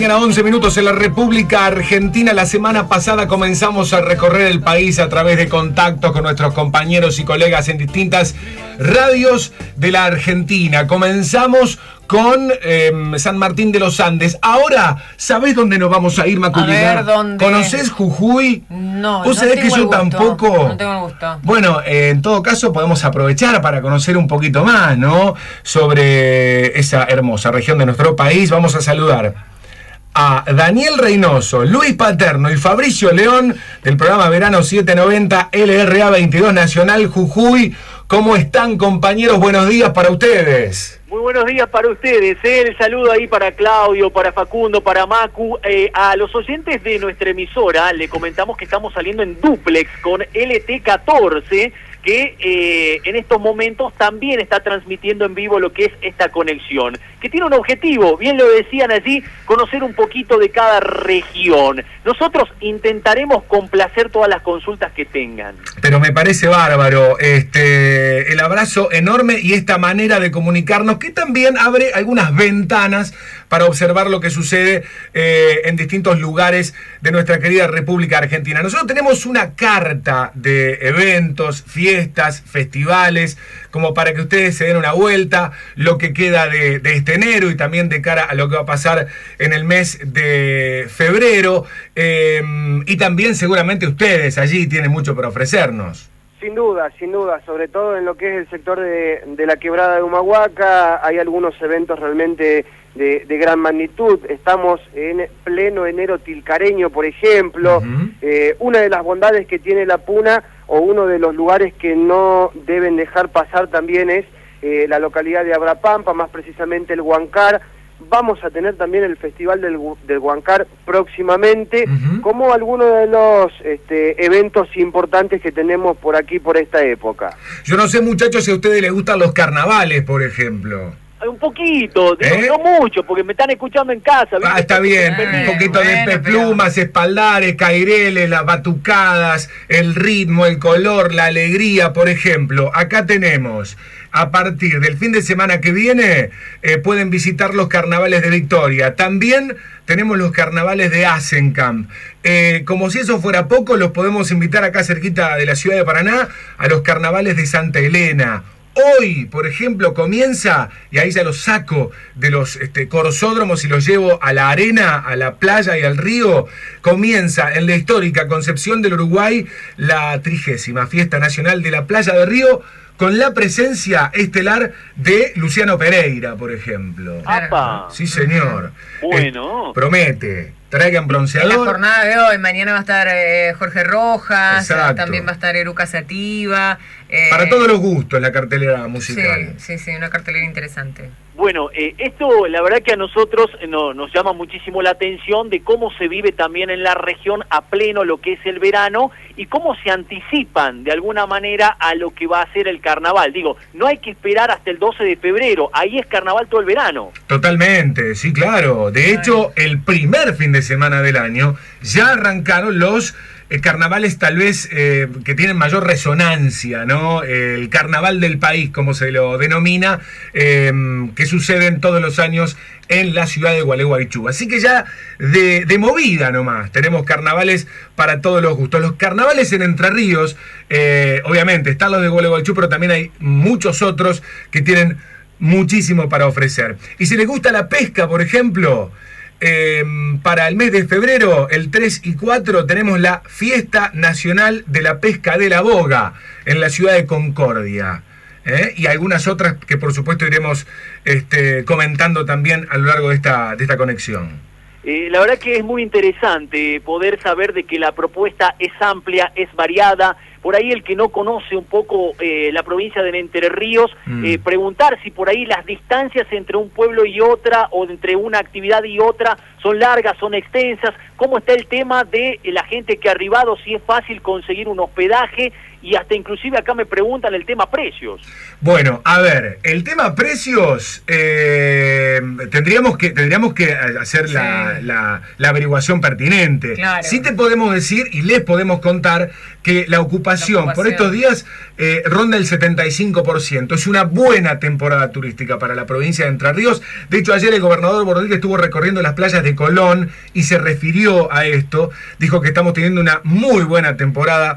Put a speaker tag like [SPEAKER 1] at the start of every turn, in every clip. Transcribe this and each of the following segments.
[SPEAKER 1] mañana, 11 minutos en la República Argentina. La semana pasada comenzamos a recorrer el país a través de contactos con nuestros compañeros y colegas en distintas radios de la Argentina. Comenzamos con San Martín de los Andes. Ahora, ¿sabés dónde nos vamos a ir, Maculina?
[SPEAKER 2] A ver, ¿dónde?
[SPEAKER 1] ¿Conocés Jujuy?
[SPEAKER 2] No,
[SPEAKER 1] ¿Vos sabés que yo tampoco?
[SPEAKER 2] No tengo el gusto.
[SPEAKER 1] Bueno, en todo caso podemos aprovechar para conocer un poquito más, ¿no? Sobre esa hermosa región de nuestro país. Vamos a saludar a Daniel Reynoso, Luis Paterno y Fabricio León del programa Verano 790 LRA 22 Nacional Jujuy. ¿Cómo están, compañeros? Buenos días para ustedes.
[SPEAKER 3] Muy buenos días para ustedes, el saludo ahí para Claudio, para Facundo, para Macu. A los oyentes de nuestra emisora le comentamos que estamos saliendo en dúplex con LT14, que en estos momentos también está transmitiendo en vivo lo que es esta conexión, que tiene un objetivo, bien lo decían allí, conocer un poquito de cada región. Nosotros intentaremos complacer todas las consultas que tengan.
[SPEAKER 1] Pero me parece bárbaro el abrazo enorme y esta manera de comunicarnos que también abre algunas ventanas para observar lo que sucede en distintos lugares de nuestra querida República Argentina. Nosotros tenemos una carta de eventos, fiestas, festivales, como para que ustedes se den una vuelta, lo que queda de este enero y también de cara a lo que va a pasar en el mes de febrero. Y también seguramente ustedes allí tienen mucho para ofrecernos.
[SPEAKER 4] Sin duda, sobre todo en lo que es el sector de la quebrada de Humahuaca, hay algunos eventos realmente de gran magnitud. Estamos en pleno enero tilcareño, por ejemplo. Una de las bondades que tiene la Puna, o uno de los lugares que no deben dejar pasar también, es la localidad de Abrapampa, más precisamente el Huancar. Vamos a tener también el Festival del Huancar próximamente, como algunos de los eventos importantes que tenemos por aquí, por esta época.
[SPEAKER 1] Yo no sé, muchachos, si a ustedes les gustan los carnavales, por ejemplo.
[SPEAKER 3] Un poquito, no mucho, porque me están escuchando en casa. ¿Viste?
[SPEAKER 1] Está bien, un poquito de plumas, espaldares, caireles, las batucadas, el ritmo, el color, la alegría, por ejemplo. Acá tenemos, a partir del fin de semana que viene, pueden visitar los carnavales de Victoria. También tenemos los carnavales de Asencamp. Como si eso fuera poco, los podemos invitar acá cerquita de la ciudad de Paraná a los carnavales de Santa Elena. Hoy, por ejemplo, comienza, y ahí ya los saco de los corsódromos y los llevo a la arena, a la playa y al río, comienza en la histórica Concepción del Uruguay la 30ª Fiesta Nacional de la Playa de Río, con la presencia estelar de Luciano Pereira, por ejemplo.
[SPEAKER 3] ¡Apa!
[SPEAKER 1] Sí, señor.
[SPEAKER 3] Bueno.
[SPEAKER 1] Promete. Traigan bronceador.
[SPEAKER 2] En la jornada de hoy, mañana va a estar Jorge Rojas, también va a estar Eruca Sativa.
[SPEAKER 1] Para todos los gustos la cartelera musical.
[SPEAKER 2] Sí, una cartelera interesante.
[SPEAKER 3] Bueno, esto la verdad que a nosotros nos llama muchísimo la atención de cómo se vive también en la región a pleno lo que es el verano y cómo se anticipan de alguna manera a lo que va a ser el carnaval. Digo, no hay que esperar hasta el 12 de febrero, ahí es carnaval todo el verano.
[SPEAKER 1] Totalmente, sí, claro. De hecho, el primer fin de semana del año ya arrancaron los carnavales tal vez que tienen mayor resonancia, ¿no? El carnaval del país, como se lo denomina, que suceden todos los años en la ciudad de Gualeguaychú. Así que ya de movida nomás, tenemos carnavales para todos los gustos. Los carnavales en Entre Ríos, obviamente, están los de Gualeguaychú, pero también hay muchos otros que tienen muchísimo para ofrecer. Y si les gusta la pesca, por ejemplo, para el mes de febrero, el 3 y 4, tenemos la Fiesta Nacional de la Pesca de la Boga en la ciudad de Concordia. Y algunas otras que por supuesto iremos comentando también a lo largo de esta conexión.
[SPEAKER 3] La verdad que es muy interesante poder saber de que la propuesta es amplia, es variada. Por ahí el que no conoce un poco la provincia de Entre Ríos, preguntar si por ahí las distancias entre un pueblo y otra, o entre una actividad y otra, son largas, son extensas. cómo está el tema de la gente que ha arribado, si es fácil conseguir un hospedaje, y hasta inclusive acá me preguntan el tema precios.
[SPEAKER 1] Bueno, a ver, el tema precios, tendríamos que hacer la averiguación pertinente.
[SPEAKER 2] Claro.
[SPEAKER 1] Sí te podemos decir y les podemos contar que la ocupación por estos días ronda el 75%. Es una buena temporada turística para la provincia de Entre Ríos. De hecho, ayer el gobernador Bordil estuvo recorriendo las playas de Colón y se refirió a esto. Dijo que estamos teniendo una muy buena temporada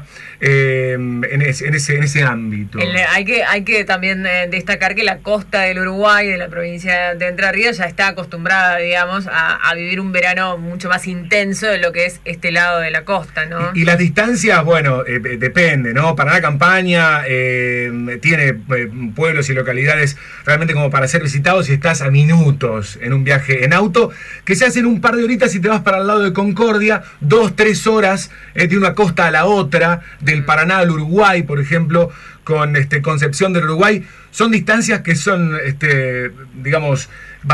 [SPEAKER 1] en ese ámbito.
[SPEAKER 2] Hay que también destacar que la costa del Uruguay, de la provincia de Entre Ríos, ya está acostumbrada, digamos, a vivir un verano mucho más intenso de lo que es este lado de la costa, ¿no?
[SPEAKER 1] Y las distancias, bueno, depende, ¿no? Paraná Campaña tiene pueblos y localidades realmente como para ser visitados, y estás a minutos en un viaje en auto, que se hace en un par de horitas si te vas para el lado de Concordia, 2-3 horas de una costa a la otra, del Paraná al Uruguay, por ejemplo, con Concepción del Uruguay. Son distancias que son, digamos,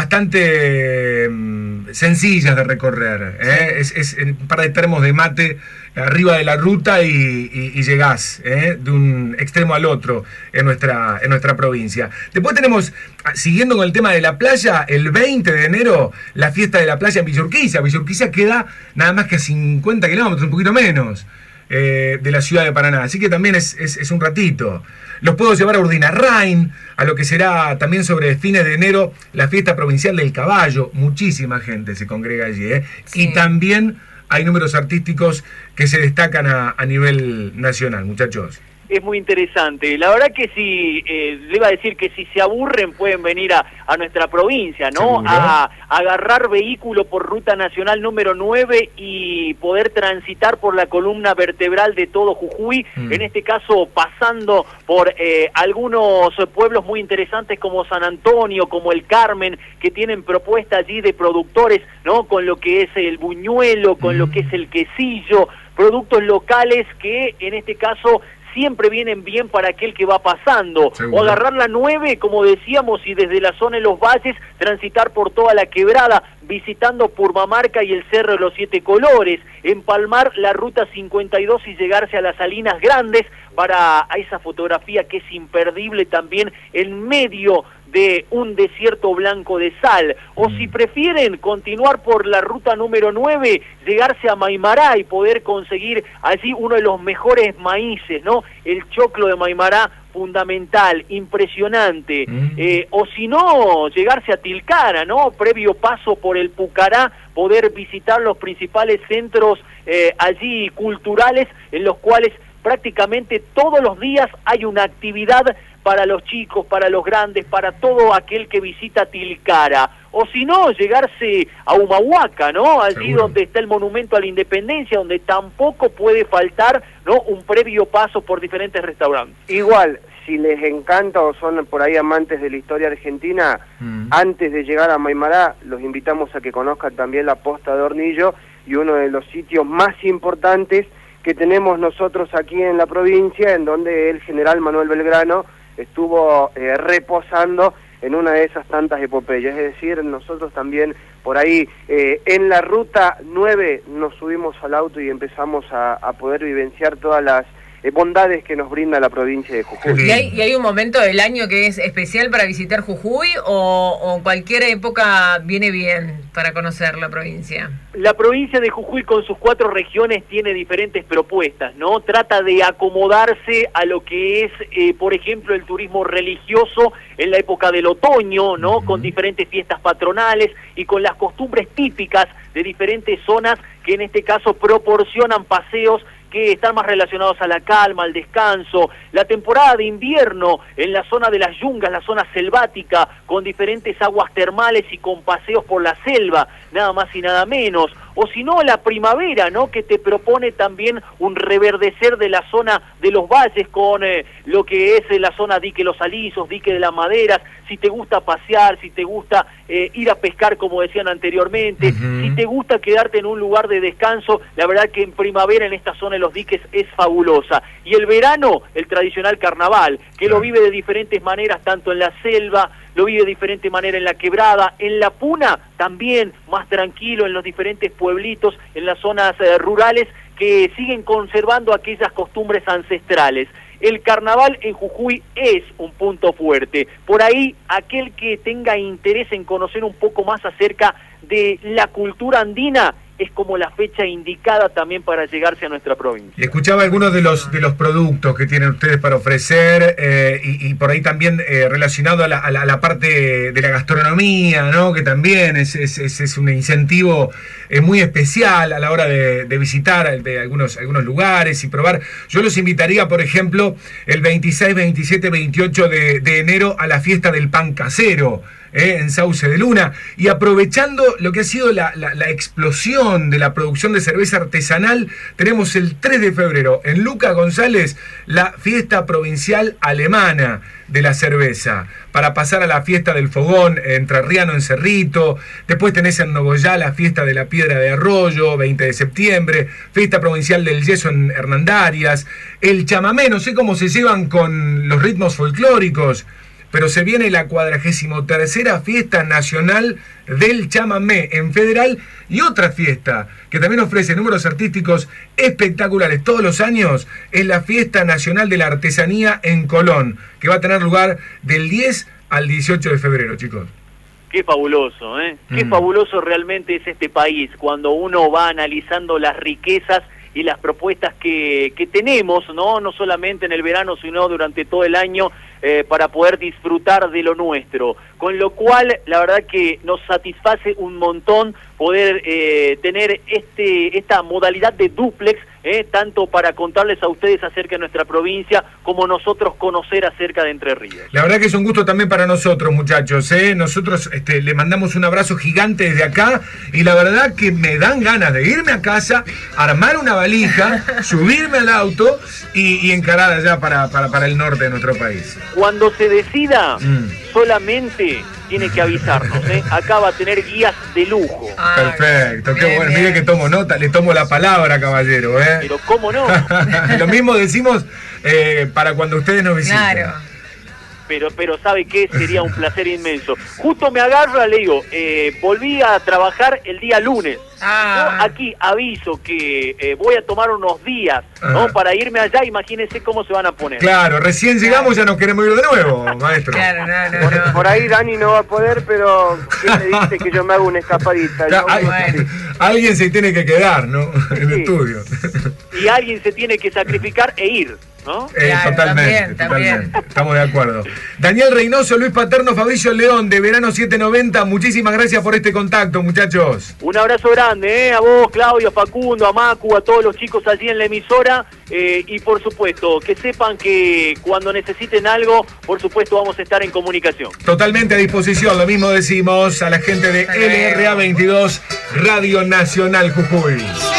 [SPEAKER 1] bastante sencillas de recorrer. Es un par de termos de mate arriba de la ruta y llegás de un extremo al otro en nuestra provincia. Después tenemos, siguiendo con el tema de la playa, el 20 de enero, la fiesta de la playa en Villa Urquiza. Villa Urquiza queda nada más que a 50 kilómetros, un poquito menos, de la ciudad de Paraná, así que también es un ratito. Los puedo llevar a Urdinarrain, a lo que será también sobre fines de enero la fiesta provincial del caballo. Muchísima gente se congrega allí,
[SPEAKER 2] Sí.
[SPEAKER 1] Y también hay números artísticos que se destacan a nivel nacional, muchachos.
[SPEAKER 3] Es muy interesante. La verdad que si, le iba a decir que si se aburren pueden venir a nuestra provincia, ¿no?
[SPEAKER 1] ¿Seguro?
[SPEAKER 3] A agarrar vehículo por Ruta Nacional número 9 y poder transitar por la columna vertebral de todo Jujuy, en este caso pasando por algunos pueblos muy interesantes como San Antonio, como el Carmen, que tienen propuesta allí de productores, ¿no? Con lo que es el buñuelo, con lo que es el quesillo, productos locales que en este caso siempre vienen bien para aquel que va pasando.
[SPEAKER 1] Seguro.
[SPEAKER 3] O agarrar la 9, como decíamos, y desde la zona de los valles transitar por toda la quebrada, visitando Purmamarca y el Cerro de los Siete Colores, empalmar la ruta 52 y llegarse a las Salinas Grandes para esa fotografía que es imperdible también en medio de un desierto blanco de sal. O si prefieren continuar por la ruta número 9, llegarse a Maimará y poder conseguir allí uno de los mejores maíces, ¿no? El choclo de Maimará, fundamental, impresionante. O si no, llegarse a Tilcara, ¿no? Previo paso por el Pucará, poder visitar los principales centros allí culturales, en los cuales prácticamente todos los días hay una actividad para los chicos, para los grandes, para todo aquel que visita Tilcara. O si no, llegarse a Humahuaca, ¿no? Allí
[SPEAKER 1] Seguro.
[SPEAKER 3] donde está el Monumento a la Independencia, donde tampoco puede faltar, ¿no? Un previo paso por diferentes restaurantes.
[SPEAKER 4] Igual, si les encanta o son por ahí amantes de la historia argentina, antes de llegar a Maimará, los invitamos a que conozcan también la Posta de Hornillo, y uno de los sitios más importantes que tenemos nosotros aquí en la provincia, en donde el general Manuel Belgrano estuvo reposando en una de esas tantas epopeyas. Es decir, nosotros también por ahí en la ruta 9 nos subimos al auto y empezamos a poder vivenciar todas las bondades que nos brinda la provincia de Jujuy.
[SPEAKER 2] ¿Y hay un momento del año que es especial para visitar Jujuy o cualquier época viene bien para conocer la provincia?
[SPEAKER 3] La provincia de Jujuy con sus 4 regiones tiene diferentes propuestas, ¿no? Trata de acomodarse a lo que es, por ejemplo, el turismo religioso en la época del otoño, ¿no? Con diferentes fiestas patronales y con las costumbres típicas de diferentes zonas que en este caso proporcionan paseos que están más relacionados a la calma, al descanso. La temporada de invierno en la zona de las yungas, la zona selvática, con diferentes aguas termales y con paseos por la selva, nada más y nada menos. O si no, la primavera, ¿no? Que te propone también un reverdecer de la zona de los valles con lo que es la zona Dique Los Alisos, Dique de las Maderas. Si te gusta pasear, si te gusta ir a pescar, como decían anteriormente, si te gusta quedarte en un lugar de descanso, la verdad que en primavera en esta zona de los diques es fabulosa. Y el verano, el tradicional carnaval, que lo vive de diferentes maneras, tanto en la selva, lo vive de diferente manera en la Quebrada, en La Puna también más tranquilo, en los diferentes pueblitos, en las zonas rurales que siguen conservando aquellas costumbres ancestrales. El carnaval en Jujuy es un punto fuerte. Por ahí, aquel que tenga interés en conocer un poco más acerca de la cultura andina, es como la fecha indicada también para llegarse a nuestra provincia.
[SPEAKER 1] Y escuchaba algunos de los productos que tienen ustedes para ofrecer y por ahí también relacionado a la parte de la gastronomía, ¿no? Que también es un incentivo muy especial a la hora de visitar algunos lugares y probar. Yo los invitaría, por ejemplo, el 26, 27, 28 de enero a la fiesta del pan casero, en Sauce de Luna, y aprovechando lo que ha sido la explosión de la producción de cerveza artesanal, tenemos el 3 de febrero en Luca González la fiesta provincial alemana de la cerveza, para pasar a la fiesta del fogón entrerriano en Cerrito. Después tenés en Nogoyá la fiesta de la piedra de Arroyo, 20 de septiembre, fiesta provincial del yeso en Hernandarias, el chamamé, no sé cómo se llevan con los ritmos folclóricos, pero se viene la 43ª fiesta nacional del chamamé en Federal, y otra fiesta que también ofrece números artísticos espectaculares todos los años es la fiesta nacional de la artesanía en Colón, que va a tener lugar del 10 al 18 de febrero, chicos.
[SPEAKER 3] Qué fabuloso, ¿eh? Qué fabuloso realmente es este país cuando uno va analizando las riquezas y las propuestas que tenemos, no solamente en el verano, sino durante todo el año, para poder disfrutar de lo nuestro. Con lo cual, la verdad que nos satisface un montón poder tener esta modalidad de dúplex, tanto para contarles a ustedes acerca de nuestra provincia, como nosotros conocer acerca de Entre Ríos.
[SPEAKER 1] La verdad que es un gusto también para nosotros, muchachos, Nosotros le mandamos un abrazo gigante desde acá, y la verdad que me dan ganas de irme a casa, armar una valija, subirme al auto y encarar allá para el norte de nuestro país.
[SPEAKER 3] Cuando se decida, solamente tiene que avisarnos, Acá va a tener guías de lujo.
[SPEAKER 1] Perfecto, qué bueno. Mire que tomo nota, le tomo la palabra, caballero,
[SPEAKER 3] Pero cómo no.
[SPEAKER 1] Lo mismo decimos para cuando ustedes nos visiten.
[SPEAKER 2] Claro.
[SPEAKER 3] Pero ¿sabe qué? Sería un placer inmenso. Justo me agarra, le digo, volví a trabajar el día lunes. Yo aquí aviso que voy a tomar unos días, para irme allá. Imagínense cómo se van a poner.
[SPEAKER 1] Claro, recién llegamos, ya nos queremos ir de nuevo, maestro.
[SPEAKER 2] Claro, no.
[SPEAKER 4] Por ahí Dani no va a poder, pero ¿quién me dice que yo me hago una escapadita?
[SPEAKER 1] Alguien se tiene que quedar, ¿no? En el estudio.
[SPEAKER 3] Y alguien se tiene que sacrificar e ir, ¿no?
[SPEAKER 2] Claro,
[SPEAKER 1] Totalmente.
[SPEAKER 2] también.
[SPEAKER 1] Estamos de acuerdo. Daniel Reynoso, Luis Paterno, Fabricio León, de Verano 790. Muchísimas gracias por este contacto, muchachos.
[SPEAKER 3] Un abrazo grande, a vos, Claudio, a Facundo, a Macu, a todos los chicos allí en la emisora. Y por supuesto, que sepan que cuando necesiten algo, por supuesto vamos a estar en comunicación.
[SPEAKER 1] Totalmente a disposición. Lo mismo decimos a la gente de LRA 22, Radio Nacional Jujuy.